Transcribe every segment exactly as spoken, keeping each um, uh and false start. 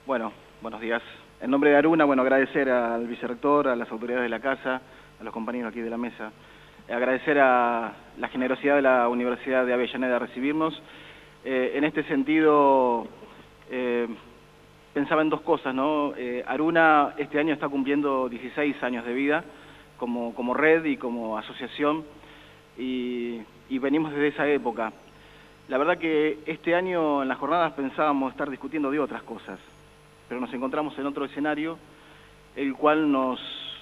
Bueno, buenos días. En nombre de Aruna, bueno, agradecer al vicerrector, a las autoridades de la casa, a los compañeros aquí de la mesa, agradecer a la generosidad de la Universidad de Avellaneda de recibirnos. Eh, en este sentido, eh, pensaba en dos cosas, ¿no? Eh, Aruna este año está cumpliendo dieciséis años de vida como, como red y como asociación, y, y venimos desde esa época. La verdad que este año en las jornadas pensábamos estar discutiendo de otras cosas, pero nos encontramos en otro escenario, el cual nos,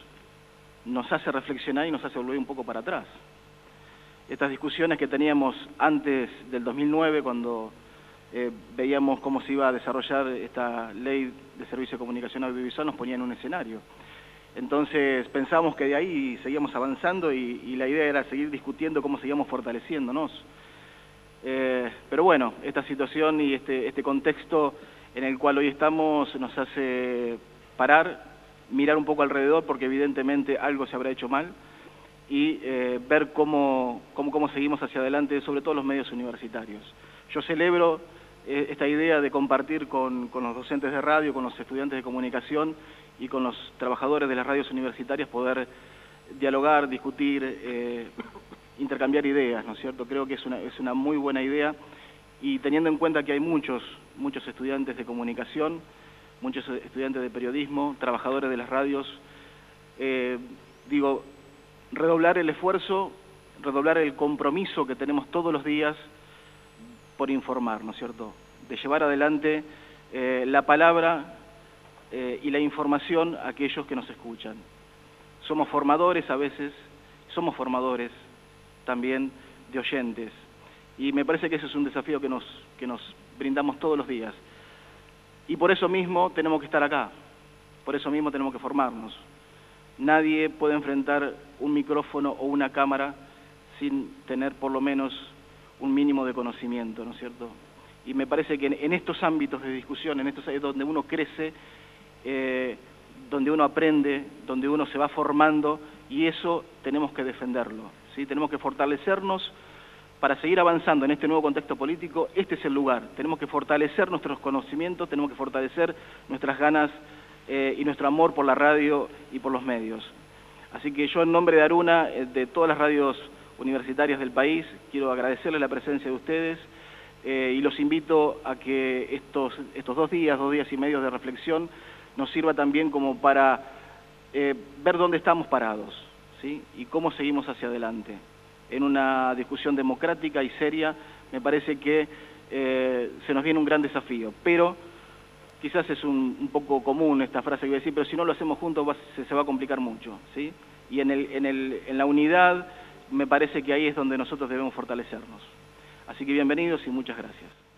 nos hace reflexionar y nos hace volver un poco para atrás. Estas discusiones que teníamos antes del dos mil nueve, cuando eh, veíamos cómo se iba a desarrollar esta ley de servicio de comunicación audiovisual, nos ponía en un escenario. Entonces pensamos que de ahí seguíamos avanzando y, y la idea era seguir discutiendo cómo seguíamos fortaleciéndonos. Eh, pero bueno, esta situación y este, este contexto en el cual hoy estamos nos hace parar, mirar un poco alrededor, porque evidentemente algo se habrá hecho mal, y eh, ver cómo, cómo, cómo seguimos hacia adelante, sobre todo los medios universitarios. Yo celebro eh, esta idea de compartir con, con los docentes de radio, con los estudiantes de comunicación y con los trabajadores de las radios universitarias, poder dialogar, discutir, eh, intercambiar ideas, ¿no es cierto? Creo que es una, es una muy buena idea, y teniendo en cuenta que hay muchos, muchos estudiantes de comunicación, muchos estudiantes de periodismo, trabajadores de las radios, eh, digo, redoblar el esfuerzo, redoblar el compromiso que tenemos todos los días por informar, ¿no es cierto? De llevar adelante eh, la palabra eh, y la información a aquellos que nos escuchan. Somos formadores a veces, somos formadores también de oyentes, y me parece que ese es un desafío que nos, que nos brindamos todos los días, y por eso mismo tenemos que estar acá, por eso mismo tenemos que formarnos. Nadie puede enfrentar un micrófono o una cámara sin tener por lo menos un mínimo de conocimiento, ¿no es cierto? Y me parece que en, en estos ámbitos de discusión, en estos ámbitos donde uno crece, eh, donde uno aprende, donde uno se va formando, y eso tenemos que defenderlo, ¿sí? Tenemos que fortalecernos para seguir avanzando en este nuevo contexto político. Este es el lugar. Tenemos que fortalecer nuestros conocimientos, tenemos que fortalecer nuestras ganas eh, y nuestro amor por la radio y por los medios. Así que yo, en nombre de Aruna, eh, de todas las radios universitarias del país, quiero agradecerles la presencia de ustedes eh, y los invito a que estos, estos dos días, dos días y medio de reflexión nos sirva también como para eh, ver dónde estamos parados, ¿sí? Y cómo seguimos hacia adelante. En una discusión democrática y seria, me parece que eh, se nos viene un gran desafío, pero quizás es un, un poco común esta frase que voy a decir, pero si no lo hacemos juntos va, se, se va a complicar mucho, ¿sí? Y en, el, en, el, en la unidad me parece que ahí es donde nosotros debemos fortalecernos. Así que bienvenidos y muchas gracias.